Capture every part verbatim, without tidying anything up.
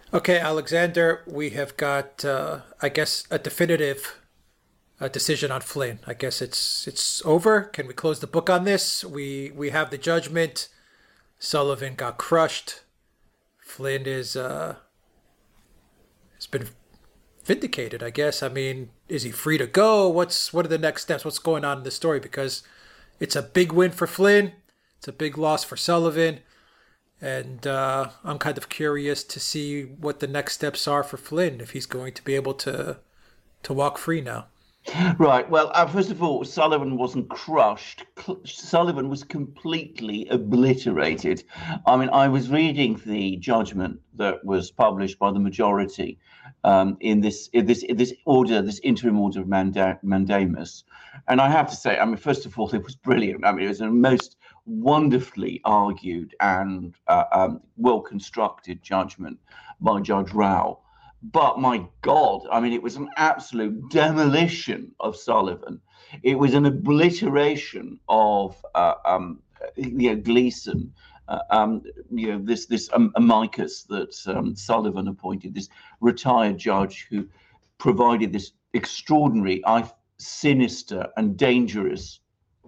Okay, Alexander, we have got, uh, I guess, a definitive uh, decision on Flynn. I guess it's it's over. Can we close the book on this? We we have the judgment. Sullivan got crushed. Flynn is uh, has been vindicated. I guess. I mean, is he free to go? What's what are the next steps? What's going on in the story? Because it's a big win for Flynn. It's a big loss for Sullivan. And uh, I'm kind of curious to see what the next steps are for Flynn, if he's going to be able to to walk free now. Right. Well, uh, first of all, Sullivan wasn't crushed. Cl- Sullivan was completely obliterated. I mean, I was reading the judgment that was published by the majority um, in this in this in this order, this interim order of manda- mandamus, and I have to say, I mean, first of all, it was brilliant. I mean, it was a most wonderfully argued and uh, um, well constructed judgment by Judge Rao. But my God, I mean, it was an absolute demolition of Sullivan. It was an obliteration of uh, um, you know, Gleeson. Uh, um, you know, this this um, amicus that um, Sullivan appointed, this retired judge who provided this extraordinary, I sinister and dangerous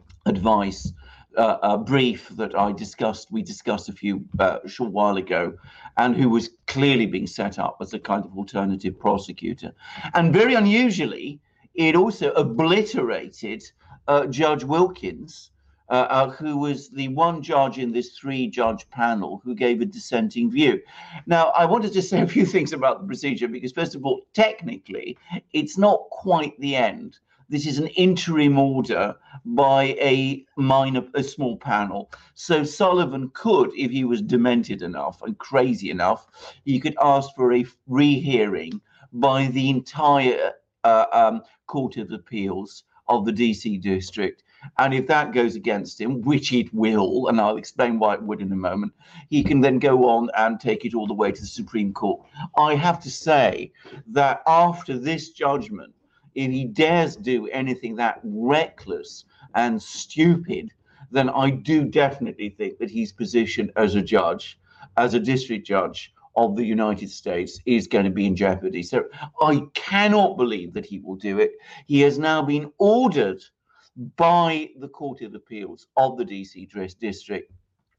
advice. Uh, a brief that I discussed, we discussed a few uh, a short while ago, and who was clearly being set up as a kind of alternative prosecutor. And very unusually, it also obliterated uh, Judge Wilkins, uh, uh, who was the one judge in this three-judge panel who gave a dissenting view. Now, I wanted to say a few things about the procedure because, first of all, technically, it's not quite the end. This is an interim order by a minor, a small panel. So Sullivan could, if he was demented enough and crazy enough, he could ask for a rehearing by the entire uh, um, Court of Appeals of the D C district. And if that goes against him, which it will, and I'll explain why it would in a moment, he can then go on and take it all the way to the Supreme Court. I have to say that after this judgment, if he dares do anything that reckless and stupid, then I do definitely think that his position as a judge, as a district judge of the United States, is going to be in jeopardy. So I cannot believe that he will do it. He has now been ordered by the Court of Appeals of the D C district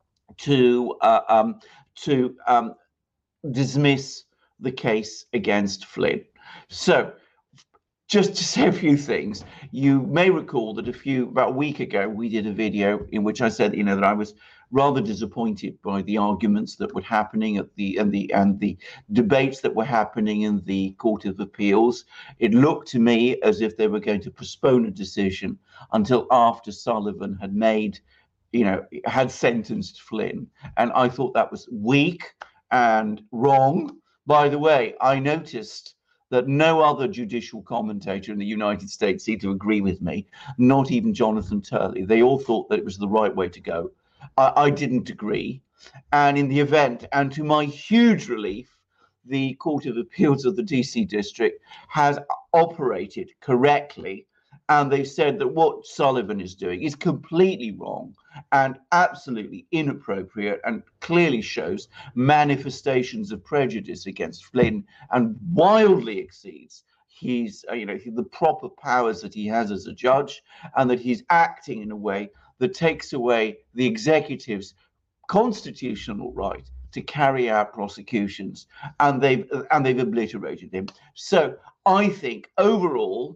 to uh, um, to um, dismiss the case against Flynn. So, just to say a few things, you may recall that a few, about a week ago, we did a video in which I said, you know, that I was rather disappointed by the arguments that were happening at the and the and the debates that were happening in the Court of Appeals. It looked to me as if they were going to postpone a decision until after Sullivan had made, you know, had sentenced Flynn, and I thought that was weak and wrong. By the way, I noticed that no other judicial commentator in the United States seemed to agree with me, not even Jonathan Turley. They all thought that it was the right way to go. I, I didn't agree. And in the event, and to my huge relief, the Court of Appeals of the D C district has operated correctly. And they've said that what Sullivan is doing is completely wrong and absolutely inappropriate and clearly shows manifestations of prejudice against Flynn and wildly exceeds his, uh, you know, the proper powers that he has as a judge, and that he's acting in a way that takes away the executive's constitutional right to carry out prosecutions, and they've and they've obliterated him. So I think overall,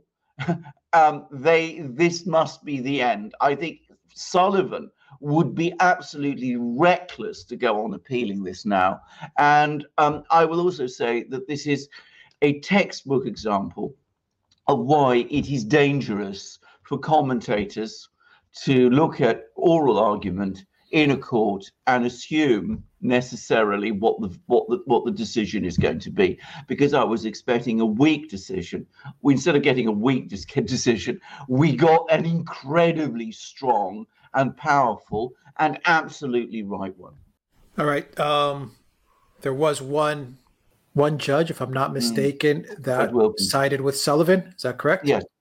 um, they this must be the end. I think Sullivan would be absolutely reckless to go on appealing this now. And um, I will also say that this is a textbook example of why it is dangerous for commentators to look at oral argument in a court and assume necessarily what the what the what the decision is going to be, because I was expecting a weak decision. We, instead of getting a weak decision, we got an incredibly strong and powerful and absolutely right one. All right. Um, there was one one judge, if I'm not mistaken, mm. that sided with Sullivan. Is that correct? Yes,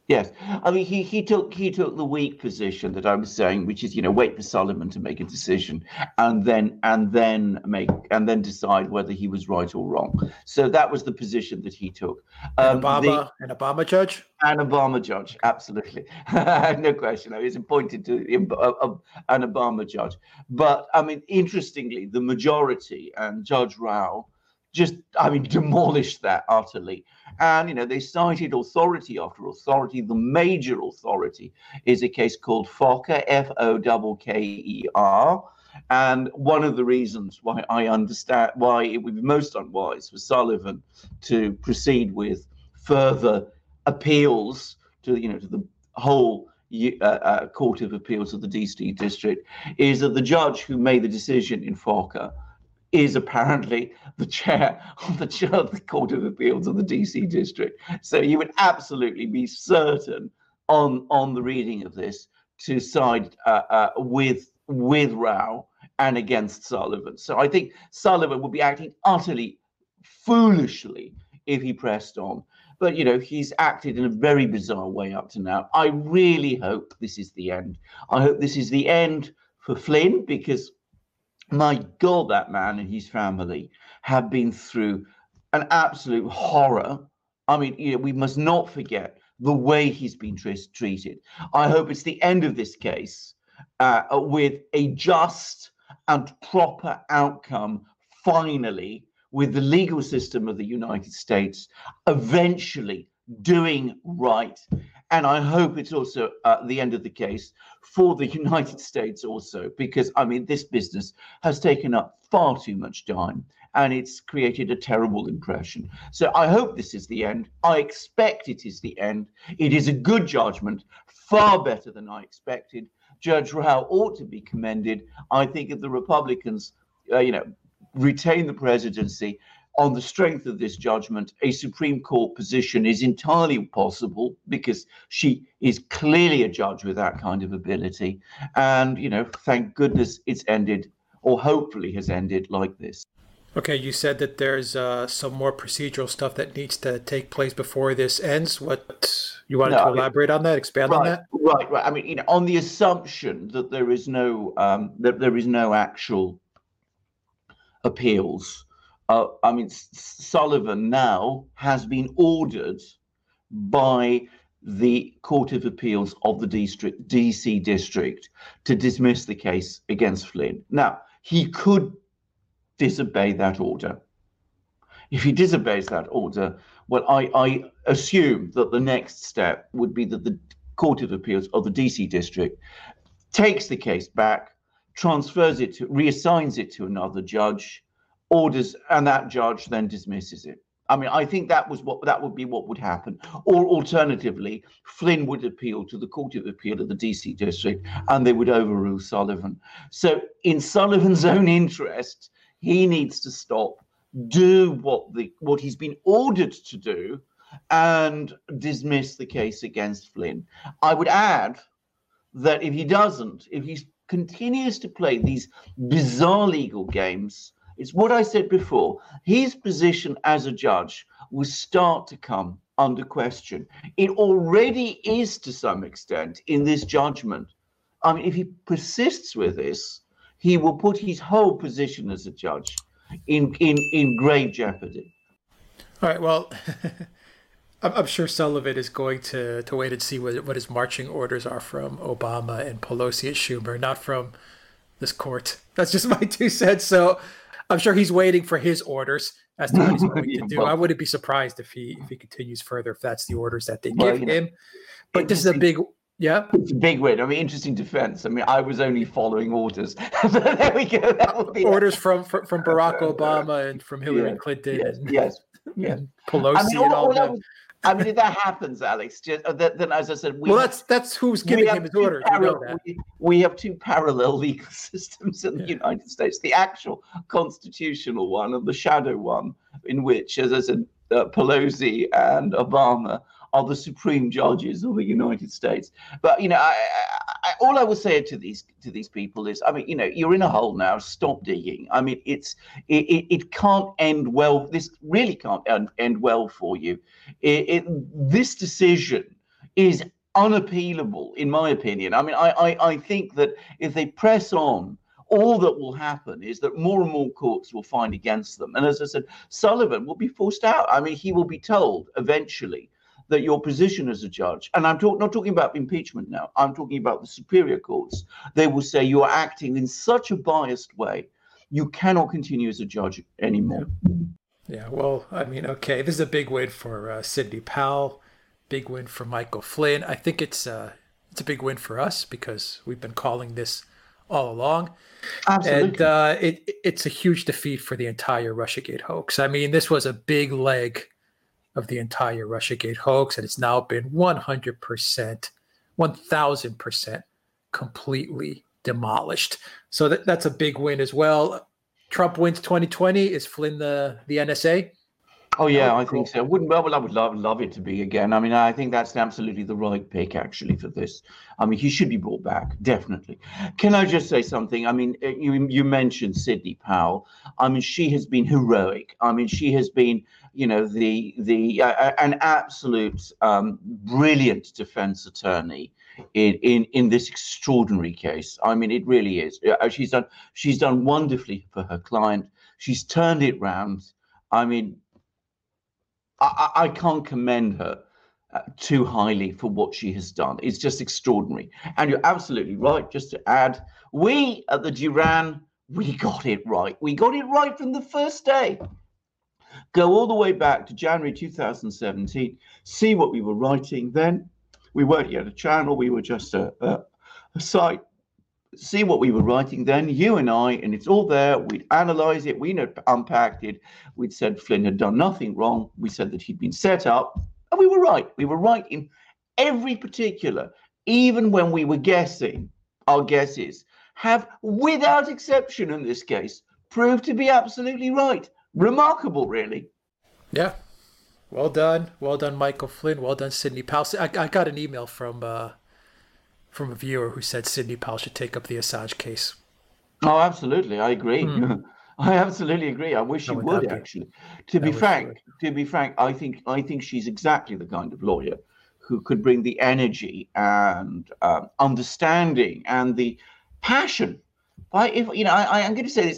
Yes, I mean he he took he took the weak position that I was saying, which is you know wait for Sullivan to make a decision, and then and then make and then decide whether he was right or wrong. So that was the position that he took. An Um, the Obama, an Obama judge. An Obama judge, absolutely, no question. I was appointed to uh, uh, an Obama judge, but I mean interestingly, the majority and Judge Rao just I mean demolished that utterly. And, you know, they cited authority after authority. The major authority is a case called Fokker, F O K K E R. And one of the reasons why I understand why it would be most unwise for Sullivan to proceed with further appeals to, you know, to the whole uh, uh, Court of Appeals of the D C District is that the judge who made the decision in Fokker is apparently the chair of the, chair of the Court of Appeals of the D C District. So you would absolutely be certain on on the reading of this to side uh, uh, with with Rao and against Sullivan. So I think Sullivan would be acting utterly foolishly if he pressed on. But, you know, he's acted in a very bizarre way up to now. I really hope this is the end. I hope this is the end for Flynn, because my God, that man and his family have been through an absolute horror. I mean, you know, we must not forget the way he's been tr- treated. I hope it's the end of this case uh, with a just and proper outcome, finally, with the legal system of the United States eventually doing right. And I hope it's also uh, the end of the case for the United States also, because, I mean, this business has taken up far too much time and it's created a terrible impression. So I hope this is the end. I expect it is the end. It is a good judgment, far better than I expected. Judge Rao ought to be commended. I think if the Republicans, uh, you know, retain the presidency on the strength of this judgment, a Supreme Court position is entirely possible, because she is clearly a judge with that kind of ability. And, you know, thank goodness it's ended, or hopefully has ended, like this. Okay, you said that there's uh, some more procedural stuff that needs to take place before this ends. What you wanted no, to elaborate on that, expand right, on that? Right, right. I mean, you know, on the assumption that there is no um, that there is no actual appeals. Uh, I mean, S- Sullivan now has been ordered by the Court of Appeals of the district, D C District to dismiss the case against Flynn. Now, he could disobey that order. If he disobeys that order, well, I, I assume that the next step would be that the Court of Appeals of the D C District takes the case back, transfers it to, reassigns it to another judge, orders, and that judge then dismisses it. I mean, I think that was what that would be what would happen. Or alternatively, Flynn would appeal to the Court of Appeal of the D C District, and they would overrule Sullivan. So, in Sullivan's own interest, he needs to stop, do what the what he's been ordered to do, and dismiss the case against Flynn. I would add that if he doesn't, if he continues to play these bizarre legal games, it's what I said before, his position as a judge will start to come under question. It already is to some extent in this judgment. I mean, if he persists with this, he will put his whole position as a judge in in, in grave jeopardy. All right, well, I'm sure Sullivan is going to, to wait and see what, what his marching orders are from Obama and Pelosi at Schumer, not from this court. That's just my two cents. So I'm sure he's waiting for his orders as to what he's going yeah, to do. Well, I wouldn't be surprised if he if he continues further, if that's the orders that they well, give you know, him. But this is a big, yeah? It's a big win. I mean, interesting defense. I mean, I was only following orders. There we go. That would be orders from, from from Barack Obama and from Hillary yeah, Clinton. Yes, and, yes. Yeah. And Pelosi I mean, all, and all, all that. Was, I mean, if that happens, Alex, just, uh, then, then as I said, we well, have, that's that's who's giving him his orders. Parallel, you know we, we have two parallel legal systems in the yeah. United States: the actual constitutional one and the shadow one, in which, as I said, uh, Pelosi and Obama are the supreme judges of the United States. But you know, I, I, all I will say to these to these people is, I mean, you know, you're in a hole now. Stop digging. I mean, it's it, it, it can't end well. This really can't end, end well for you. It, it, this decision is unappealable, in my opinion. I mean, I, I, I think that if they press on, all that will happen is that more and more courts will find against them. And as I said, Sullivan will be forced out. I mean, he will be told eventually that your position as a judge, and I'm talk, not talking about impeachment now, I'm talking about the superior courts, they will say you are acting in such a biased way, you cannot continue as a judge anymore. Yeah, well, I mean, okay, this is a big win for uh, Sidney Powell, big win for Michael Flynn. I think it's, uh, it's a big win for us because we've been calling this all along. Absolutely. And uh, it, it's a huge defeat for the entire Russiagate hoax. I mean, this was a big leg of the entire Russiagate hoax, and it's now been one hundred percent, one thousand percent completely demolished. So that, that's a big win as well. Trump wins twenty twenty. Is Flynn the, the N S A? Oh yeah, I think so. Wouldn't well, I would love love it to be again. I mean, I think that's absolutely the right pick actually for this. I mean, he should be brought back, definitely. Can I just say something? I mean, you you mentioned Sidney Powell. I mean, she has been heroic. I mean, she has been, you know, the the uh, an absolute um, brilliant defense attorney in in in this extraordinary case. I mean, it really is. She's done she's done wonderfully for her client. She's turned it round. I mean, I, I can't commend her uh, too highly for what she has done. It's just extraordinary. And you're absolutely right. Just to add, we at the Duran, we got it right. We got it right from the first day. Go all the way back to January two thousand seventeen, see what we were writing then. We weren't yet a channel. We were just a, a, a site. See what we were writing then, you and I, and it's all there. We'd analyze it. We'd unpacked it. We'd said Flynn had done nothing wrong. We said that he'd been set up, and we were right. We were right in every particular, even when we were guessing. Our guesses have, without exception in this case, proved to be absolutely right. Remarkable, really. Yeah. Well done. Well done, Michael Flynn. Well done, Sidney Powell. I, I got an email from uh, from a viewer who said Sidney Powell should take up the Assange case. Oh, absolutely. I agree. Mm. I absolutely agree. I wish How she would would, be? actually. To How be would frank, to be frank, I think I think she's exactly the kind of lawyer who could bring the energy and um, understanding and the passion. I, if you know, I, I'm going to say this.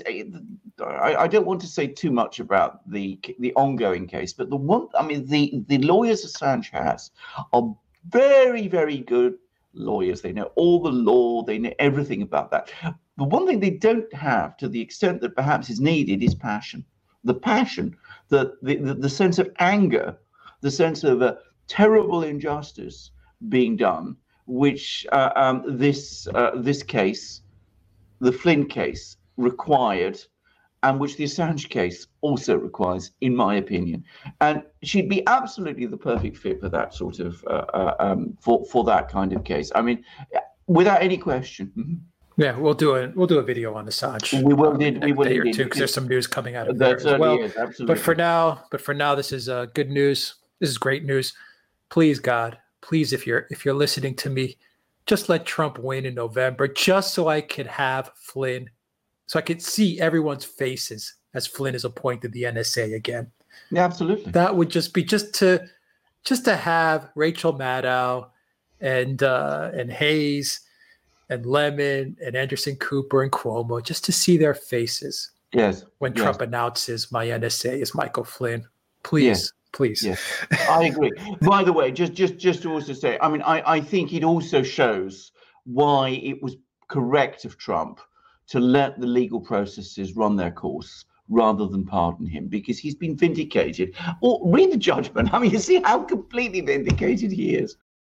I, I don't want to say too much about the the ongoing case, but the one, I mean, the the lawyers Assange has are very, very good lawyers. They know all the law. They know everything about that. The one thing they don't have, to the extent that perhaps is needed, is passion. The passion, the the, the, the sense of anger, the sense of a terrible injustice being done, which uh, um, this uh, this case, the Flynn case, required, and which the Assange case also requires, in my opinion. And she'd be absolutely the perfect fit for that sort of, uh, uh, um, for for that kind of case. I mean, without any question. Yeah, we'll do a we'll do a video on Assange. We will need we will day or indeed. two because there's some news coming out of That there as well. Is, absolutely. But for now, but for now, this is uh, good news. This is great news. Please, God, please, if you're if you're listening to me, just let Trump win in November, just so I could have Flynn, so I could see everyone's faces as Flynn is appointed the N S A again. Yeah, absolutely. That would just be just to just to have Rachel Maddow and uh, and Hayes and Lemon and Anderson Cooper and Cuomo, just to see their faces. Yes. When yes. Trump announces my N S A is Michael Flynn. Please, yes. please. Yes. I agree. By the way, just just just to also say, I mean, I, I think it also shows why it was correct of Trump to let the legal processes run their course rather than pardon him, because he's been vindicated. Or read the judgment. I mean, you see how completely vindicated he is.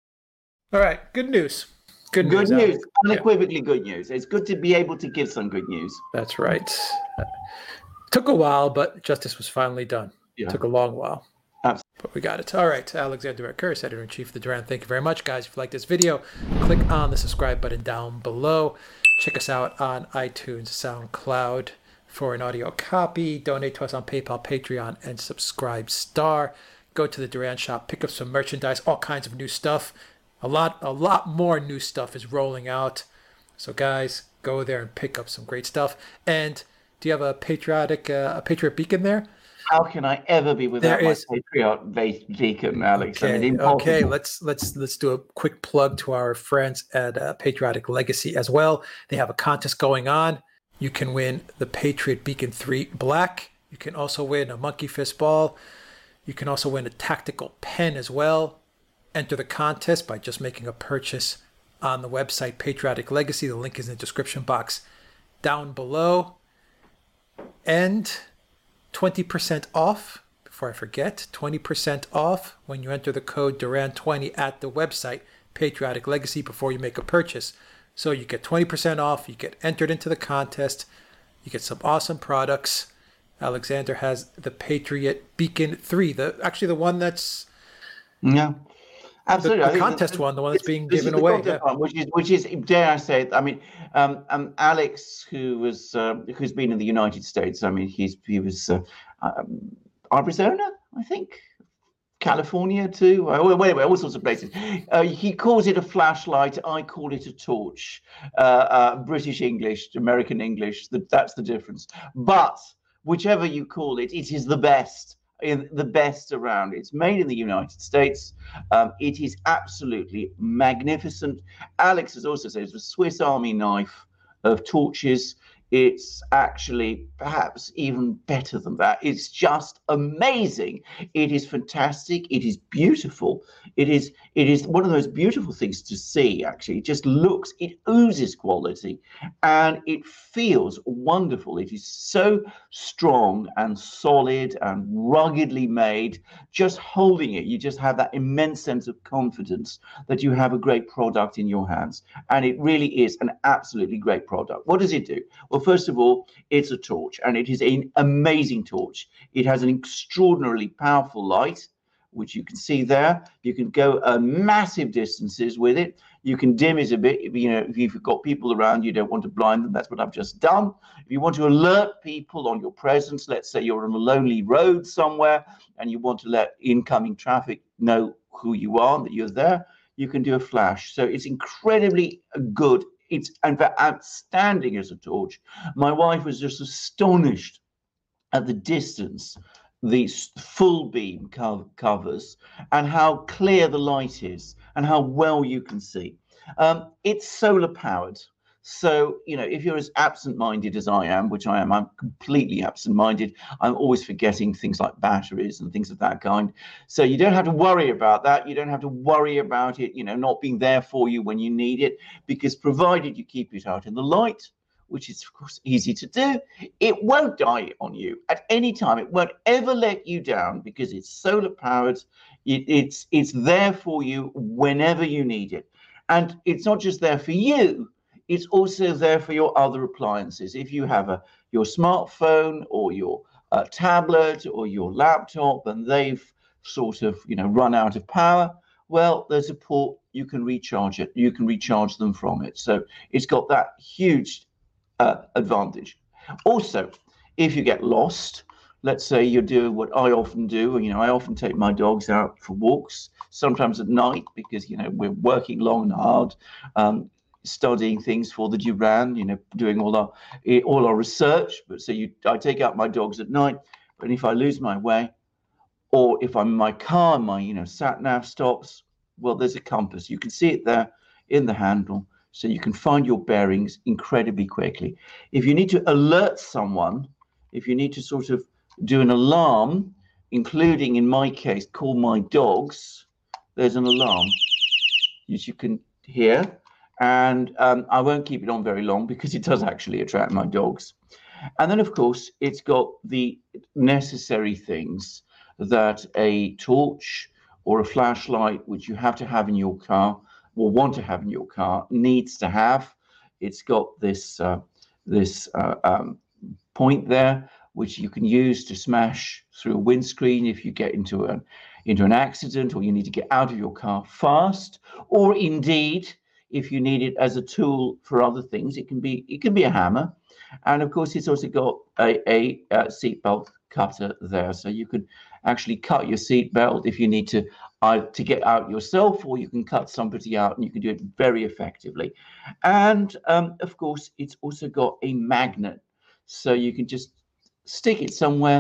All right. Good news. Good, good news. news. Unequivocally yeah. good news. It's good to be able to give some good news. That's right. Took a while, but justice was finally done. Yeah. Took a long while. Absolutely. But we got it. All right. Alexander Curse, Editor-in-Chief of the Duran. Thank you very much, guys. If you like this video, click on the subscribe button down below. Check us out on iTunes, SoundCloud for an audio copy. Donate to us on PayPal, Patreon, and Subscribe Star. Go to the Duran shop, pick up some merchandise, all kinds of new stuff. A lot, a lot more new stuff is rolling out. So, guys, go there and pick up some great stuff. And do you have a patriotic, uh, a patriot beacon there? How can I ever be without There my is Patriot beacon, Alex? I mean, okay. impossible. Okay, let's let's let's do a quick plug to our friends at uh, Patriotic Legacy as well. They have a contest going on. You can win the Patriot Beacon three Black. You can also win a Monkey Fist ball. You can also win a tactical pen as well. Enter the contest by just making a purchase on the website Patriotic Legacy. The link is in the description box down below. And twenty percent off, before I forget, twenty percent off when you enter the code Duran twenty at the website Patriotic Legacy before you make a purchase. So you get twenty percent off, you get entered into the contest, you get some awesome products. Alexander has the Patriot Beacon three, the actually the one that's yeah. Absolutely, the, the the contest the, one, the one that's being given the away, yeah. one, which is, which is, dare I say, I mean, um, um, Alex, who was, uh, who's been in the United States. I mean, he's he was uh, um, Arizona, I think, California too. Well, anyway, all sorts of places. Uh, he calls it a flashlight. I call it a torch. Uh, uh, British English, American English. That, that's the difference. But whichever you call it, it is the best. In the best around. It's made in the United States. Um, it is absolutely magnificent. Alex has also said it's a Swiss Army knife of torches. It's actually perhaps even better than that. It's just amazing. It is fantastic. It is beautiful. It is it is one of those beautiful things to see, actually. It just looks, it oozes quality and it feels wonderful. It is so strong and solid and ruggedly made. Just holding it, you just have that immense sense of confidence that you have a great product in your hands. And it really is an absolutely great product. What does it do? Well, first of all, it's a torch, and it is an amazing torch. It has an extraordinarily powerful light, which you can see there. You can go uh, massive distances with it. You can dim it a bit. If, you know, if you've got people around, you don't want to blind them. That's what I've just done. If you want to alert people on your presence, let's say you're on a lonely road somewhere, and you want to let incoming traffic know who you are, that you're there, you can do a flash. So it's incredibly good. It's and outstanding as a torch. My wife was just astonished at the distance these full beam co- covers and how clear the light is and how well you can see. Um, it's solar powered. So, you know, if you're as absent-minded as I am, which I am, I'm completely absent-minded. I'm always forgetting things like batteries and things of that kind. So you don't have to worry about that. You don't have to worry about it, you know, not being there for you when you need it, because provided you keep it out in the light, which is, of course, easy to do, it won't die on you at any time. It won't ever let you down because it's solar-powered. It, it's, it's there for you whenever you need it. And it's not just there for you. It's also there for your other appliances. If you have a your smartphone or your uh, tablet or your laptop and they've sort of, you know, run out of power, well, there's a port, you can recharge it. You can recharge them from it. So it's got that huge uh, advantage. Also, if you get lost, let's say you're doing what I often do, you know, I often take my dogs out for walks, sometimes at night because, you know, we're working long and hard. Um, studying things for the Duran, you know, doing all our all our research. But so you, I take out my dogs at night. But if I lose my way, or if I'm in my car, and my you know sat nav stops, well, there's a compass. You can see it there in the handle, so you can find your bearings incredibly quickly. If you need to alert someone, if you need to sort of do an alarm, including in my case, call my dogs, there's an alarm, as you can hear. And um, I won't keep it on very long because it does actually attract my dogs. And then, of course, it's got the necessary things that a torch or a flashlight, which you have to have in your car or want to have in your car, needs to have. It's got this uh, this uh, um, point there, which you can use to smash through a windscreen if you get into a into an accident or you need to get out of your car fast, or indeed, if you need it as a tool for other things. It can be it can be a hammer, and of course it's also got a, a, a seatbelt cutter there, so you could actually cut your seatbelt if you need to uh, to get out yourself, or you can cut somebody out, and you can do it very effectively. And um, of course it's also got a magnet, so you can just stick it somewhere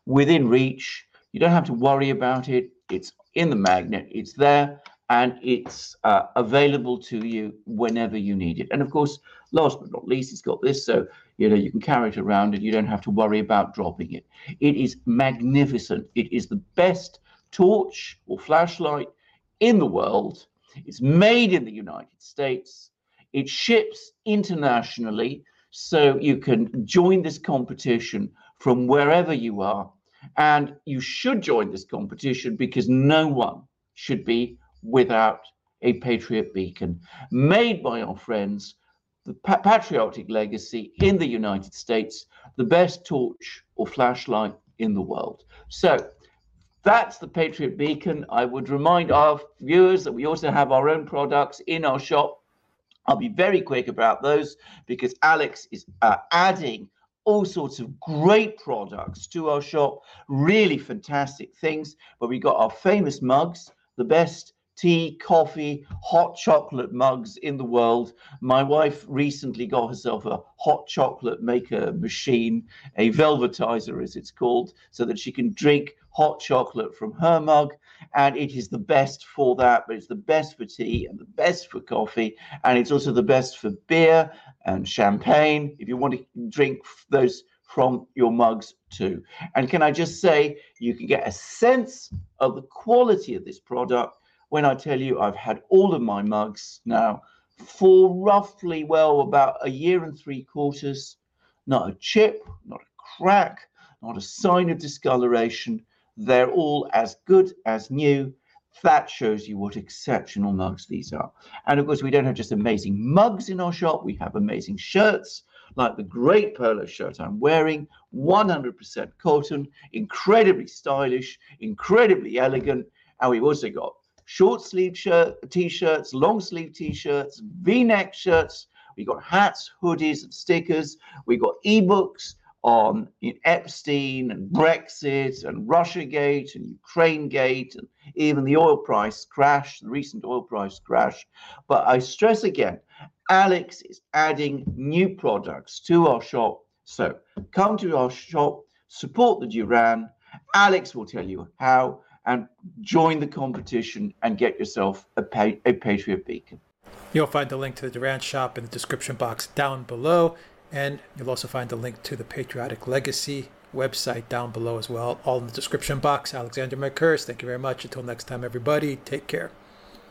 within reach. You don't have to worry about it. It's in the magnet. It's there, and it's uh, available to you whenever you need it. And of course, last but not least, it's got this, so you know you can carry it around and you don't have to worry about dropping it. It is magnificent. It is the best torch or flashlight in the world. It's made in the United States. It ships internationally, so you can join this competition from wherever you are. And you should join this competition because no one should be without a Patriot beacon made by our friends, the pa- Patriotic Legacy in the United States, the best torch or flashlight in the world. So that's the Patriot beacon. I would remind our viewers that we also have our own products in our shop. I'll be very quick about those because Alex is uh, adding all sorts of great products to our shop, really fantastic things. But we got our famous mugs, the best tea, coffee, hot chocolate mugs in the world. My wife recently got herself a hot chocolate maker machine, a velvetizer as it's called, so that she can drink hot chocolate from her mug. And it is the best for that, but it's the best for tea and the best for coffee. And it's also the best for beer and champagne, if you want to drink those from your mugs too. And can I just say, you can get a sense of the quality of this product when I tell you I've had all of my mugs now for roughly, well, about a year and three quarters. Not a chip, not a crack, not a sign of discoloration. They're all as good as new. That shows you what exceptional mugs these are. And of course, we don't have just amazing mugs in our shop. We have amazing shirts, like the great polo shirt I'm wearing, one hundred percent cotton, incredibly stylish, incredibly elegant. And we've also got short sleeve shirt, t-shirts, long sleeve t-shirts, v-neck shirts. We got hats, hoodies, and stickers. We got ebooks on Epstein and Brexit and Russiagate and Ukrainegate and even the oil price crash, the recent oil price crash. But I stress again, Alex is adding new products to our shop. So come to our shop, support the Duran. Alex will tell you how, and join the competition and get yourself a, pa- a Patriot beacon. You'll find the link to the Duran shop in the description box down below. And you'll also find the link to the Patriotic Legacy website down below as well, all in the description box. Alexander Mercouris, thank you very much. Until next time, everybody, take care.